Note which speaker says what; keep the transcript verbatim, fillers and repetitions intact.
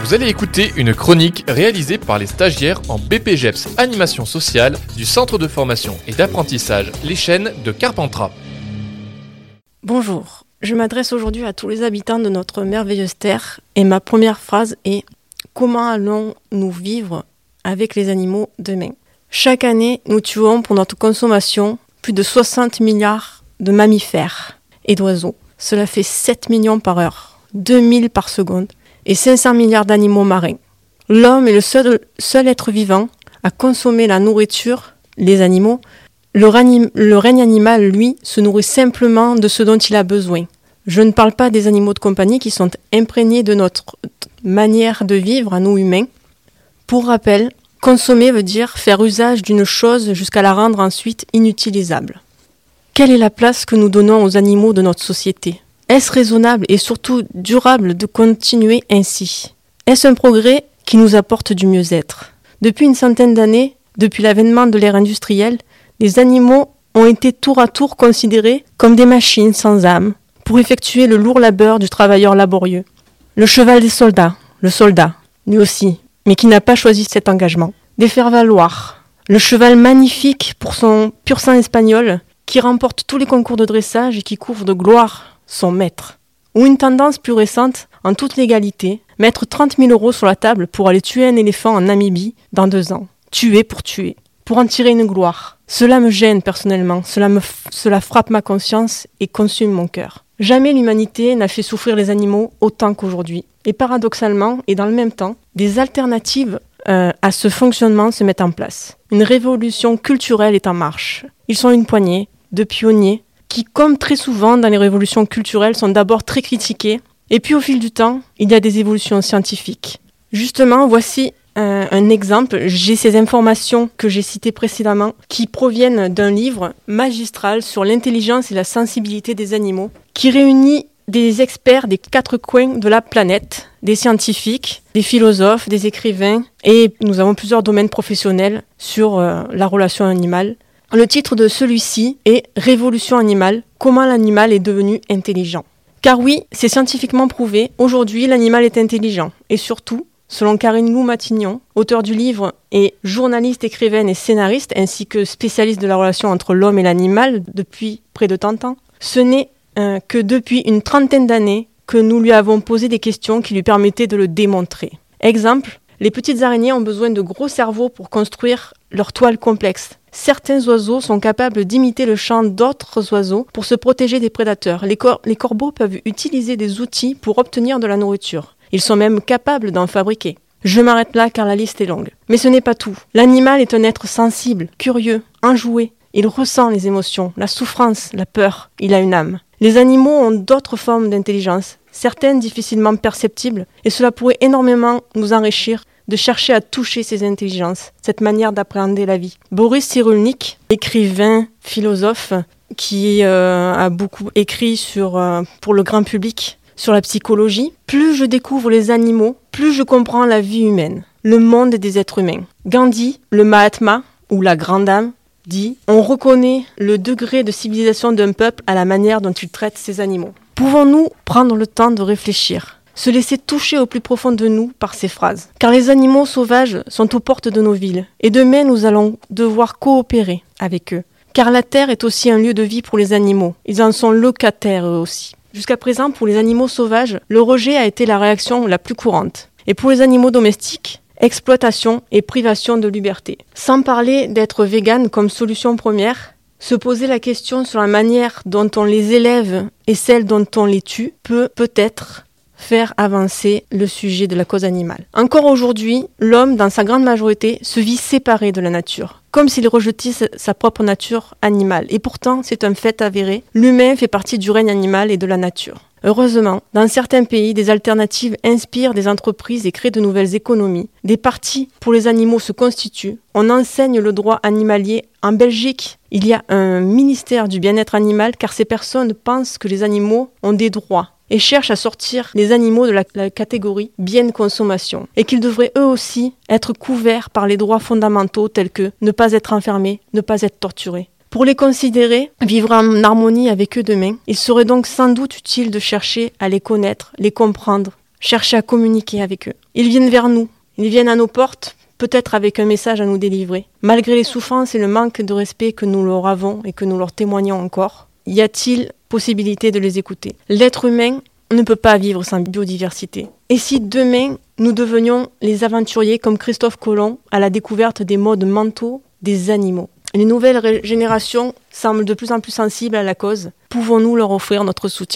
Speaker 1: Vous allez écouter une chronique réalisée par les stagiaires en B P G E P S Animation Sociale du Centre de formation et d'apprentissage Les Chênes de Carpentras.
Speaker 2: Bonjour, je m'adresse aujourd'hui à tous les habitants de notre merveilleuse terre et ma première phrase est « Comment allons-nous vivre avec les animaux demain ?» Chaque année, nous tuons pour notre consommation plus de soixante milliards de mammifères et d'oiseaux. Cela fait sept millions par heure, deux mille par seconde et cinq cents milliards d'animaux marins. L'homme est le seul, seul être vivant à consommer la nourriture, les animaux. Le, ranim, le règne animal, lui, se nourrit simplement de ce dont il a besoin. Je ne parle pas des animaux de compagnie qui sont imprégnés de notre manière de vivre à nous humains. Pour rappel, consommer veut dire faire usage d'une chose jusqu'à la rendre ensuite inutilisable. Quelle est la place que nous donnons aux animaux de notre société ? Est-ce raisonnable et surtout durable de continuer ainsi ? Est-ce un progrès qui nous apporte du mieux-être ? Depuis une centaine d'années, depuis l'avènement de l'ère industrielle, les animaux ont été tour à tour considérés comme des machines sans âme pour effectuer le lourd labeur du travailleur laborieux. Le cheval des soldats, le soldat, lui aussi, mais qui n'a pas choisi cet engagement. Des faire-valoir, le cheval magnifique pour son pur sang espagnol qui remporte tous les concours de dressage et qui couvre de gloire son maître. Ou une tendance plus récente, en toute légalité, mettre trente mille euros sur la table pour aller tuer un éléphant en Namibie dans deux ans. Tuer pour tuer, pour en tirer une gloire. Cela me gêne personnellement, cela, me f- cela frappe ma conscience et consume mon cœur. Jamais l'humanité n'a fait souffrir les animaux autant qu'aujourd'hui. Et paradoxalement, et dans le même temps, des alternatives euh, à ce fonctionnement se mettent en place. Une révolution culturelle est en marche. Ils sont une poignée de pionniers qui, comme très souvent dans les révolutions culturelles, sont d'abord très critiqués. Et puis au fil du temps, il y a des évolutions scientifiques. Justement, voici un, un exemple. J'ai ces informations que j'ai citées précédemment qui proviennent d'un livre magistral sur l'intelligence et la sensibilité des animaux qui réunit des experts des quatre coins de la planète, des scientifiques, des philosophes, des écrivains et nous avons plusieurs domaines professionnels sur euh, la relation animale. Le titre de celui-ci est « Révolution animale, comment l'animal est devenu intelligent ». Car oui, c'est scientifiquement prouvé, aujourd'hui l'animal est intelligent. Et surtout, selon Karine Lou-Matignon, auteure du livre et journaliste, écrivaine et scénariste, ainsi que spécialiste de la relation entre l'homme et l'animal depuis près de trente ans, ce n'est euh, que depuis une trentaine d'années que nous lui avons posé des questions qui lui permettaient de le démontrer. Exemple, les petites araignées ont besoin de gros cerveaux pour construire leur toile complexe. Certains oiseaux sont capables d'imiter le chant d'autres oiseaux pour se protéger des prédateurs. Les, cor- les corbeaux peuvent utiliser des outils pour obtenir de la nourriture. Ils sont même capables d'en fabriquer. Je m'arrête là car la liste est longue. Mais ce n'est pas tout. L'animal est un être sensible, curieux, enjoué. Il ressent les émotions, la souffrance, la peur. Il a une âme. Les animaux ont d'autres formes d'intelligence, certaines difficilement perceptibles, et cela pourrait énormément nous enrichir de chercher à toucher ces intelligences, cette manière d'appréhender la vie. Boris Cyrulnik, écrivain, philosophe, qui euh, a beaucoup écrit sur, euh, pour le grand public sur la psychologie. Plus je découvre les animaux, plus je comprends la vie humaine, le monde des êtres humains. Gandhi, le Mahatma, ou la grande âme, dit « On reconnaît le degré de civilisation d'un peuple à la manière dont il traite ses animaux. » Pouvons-nous prendre le temps de réfléchir ? Se laisser toucher au plus profond de nous par ces phrases. Car les animaux sauvages sont aux portes de nos villes. Et demain, nous allons devoir coopérer avec eux. Car la terre est aussi un lieu de vie pour les animaux. Ils en sont locataires eux aussi. Jusqu'à présent, pour les animaux sauvages, le rejet a été la réaction la plus courante. Et pour les animaux domestiques, exploitation et privation de liberté. Sans parler d'être vegan comme solution première, se poser la question sur la manière dont on les élève et celle dont on les tue peut peut-être faire avancer le sujet de la cause animale. Encore aujourd'hui, l'homme, dans sa grande majorité, se vit séparé de la nature, comme s'il rejetait sa propre nature animale. Et pourtant, c'est un fait avéré, l'humain fait partie du règne animal et de la nature. Heureusement, dans certains pays, des alternatives inspirent des entreprises et créent de nouvelles économies. Des partis pour les animaux se constituent. On enseigne le droit animalier. En Belgique, il y a un ministère du bien-être animal car ces personnes pensent que les animaux ont des droits et cherchent à sortir les animaux de la, la catégorie bien de consommation et qu'ils devraient eux aussi être couverts par les droits fondamentaux tels que ne pas être enfermés, ne pas être torturés. Pour les considérer, vivre en harmonie avec eux demain, il serait donc sans doute utile de chercher à les connaître, les comprendre, chercher à communiquer avec eux. Ils viennent vers nous, ils viennent à nos portes, peut-être avec un message à nous délivrer. Malgré les souffrances et le manque de respect que nous leur avons et que nous leur témoignons encore, y a-t-il possibilité de les écouter ? L'être humain ne peut pas vivre sans biodiversité. Et si demain, nous devenions les aventuriers comme Christophe Colomb à la découverte des modes mentaux des animaux ? Les nouvelles générations semblent de plus en plus sensibles à la cause. Pouvons-nous leur offrir notre soutien ?